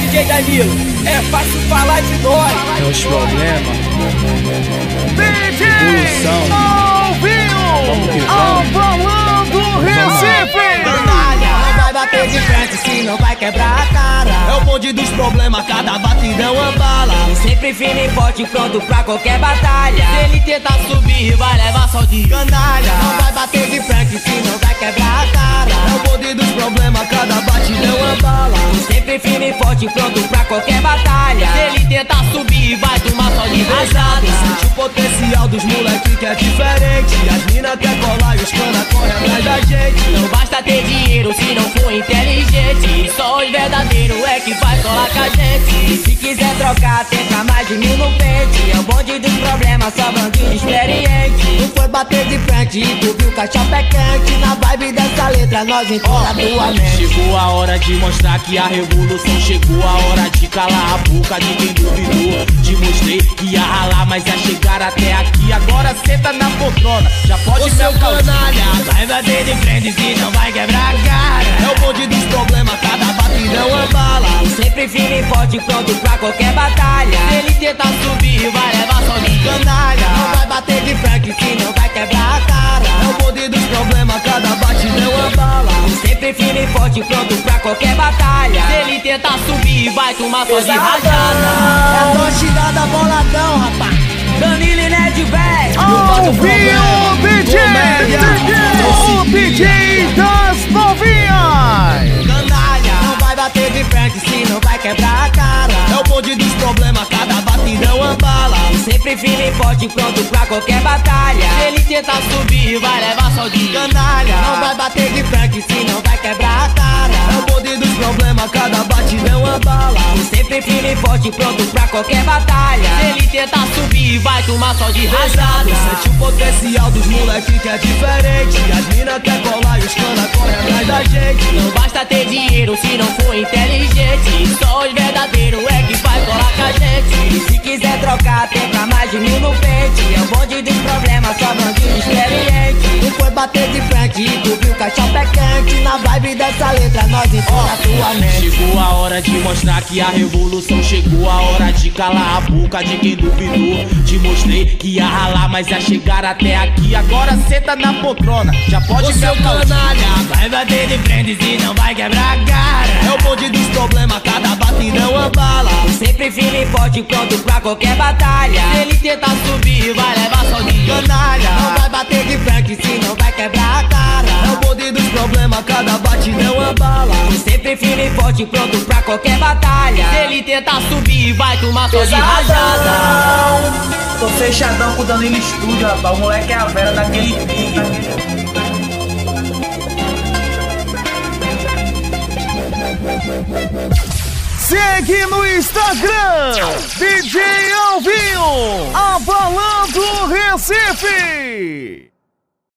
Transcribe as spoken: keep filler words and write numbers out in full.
D J Danilo, é fácil falar de nós. Tem os problemas. D J Alvinho, Abalando Recife. Não vai bater de frente, se não vai quebrar a cara. É o bonde dos problemas, cada batida é uma bala. Sempre firme e forte, pronto pra qualquer batalha. Se ele tentar subir, vai levar só de canalha. Não vai bater de frente, se não vai quebrar a cara. É o bonde dos problemas, cada batida é uma bala. Sempre firme e forte, pronto pra qualquer batalha. Se ele tentar subir, vai tomar só de rajada. Sente o potencial dos moleque que é diferente. As mina quer colar e os cana correm atrás da gente. Não basta ter dinheiro se não for inteligente. Só os verdadeiros é que vai colar com a gente. E se quiser trocar, tem pra mais de mil no pente. É o bonde dos problemas, só bandinho experiente. Tu foi bater de frente e tu viu que a chapa é quente. Na vibe dessa letra nós entrou na tua mente. Chegou a hora de mostrar que a revolução chegou. A hora de calar a boca de quem duvidou. Te mostrei que ia ralar, mas ia chegar até aqui. Agora senta na poltrona, já pode o seu canalha. Vai bater de frente se não vai quebrar a cara. É o bonde dos problemas, cada batida é uma bala. Sempre firme e forte, pronto pra qualquer batalha. Se ele tentar subir, vai levar só de canalha. Não vai bater de frente se não vai quebrar a cara. É o bonde dos problemas, cada batida é uma bala. Sempre firme e forte, pronto pra qualquer batalha. Se ele tentar subir, vai tomar só de rajada. É a torcida boladão, rapaz. Danilo e Ned velho. Alvinho, D J, o D J das novinhas. Canalha, não vai bater de frente se não vai quebrar a cara. É o bonde dos problemas, cada batida é uma bala. Sempre firme e forte, pronto pra qualquer batalha. Se ele tentar subir, vai levar só de canalha. Não vai bater de frente se não vai quebrar a cara. É o bonde dos problemas, cada batida é uma bala. Sempre firme e forte, pronto pra qualquer batalha. Se ele tentar subir, vai tomar só de rajada. Sente o potencial dos moleque que é diferente. As mina quer colar e os cana correm atrás da gente. Não basta ter dinheiro se não for inteligente. Só os verdadeiros é que vai colar com a gente. E se quiser trocar, tem pra mais de mil no pente. É o bonde dos problemas, só bandinho experiente. Tu foi bater de frente e tu viu que a chapa é quente. Na vibe dessa letra nós entrou na tua mente. Chegou a hora de mostrar que a revolução chegou. A hora de calar a boca de quem duvidou. Te mostrei que ia ralar, mas ia chegar até aqui. Agora senta na poltrona, já pode o seu canalha. Vai bater de frente se não vai quebrar a cara. É o bonde dos problemas, cada batida é uma bala. Sempre firme e forte, pronto pra qualquer batalha. Se ele tentar subir, vai levar só de canalha. Não vai bater de frente se não vai quebrar a cara. É o bonde dos problemas, cada batida é uma bala. Sempre firme e forte, pronto pra qualquer batalha. Se ele tentar subir, vai tomar só de rajada. Tô fechadão com o Danilo Estúdio, rapaz. O moleque é a vera daquele pique. Segue no Instagram, D J Alvinho, Abalando Recife.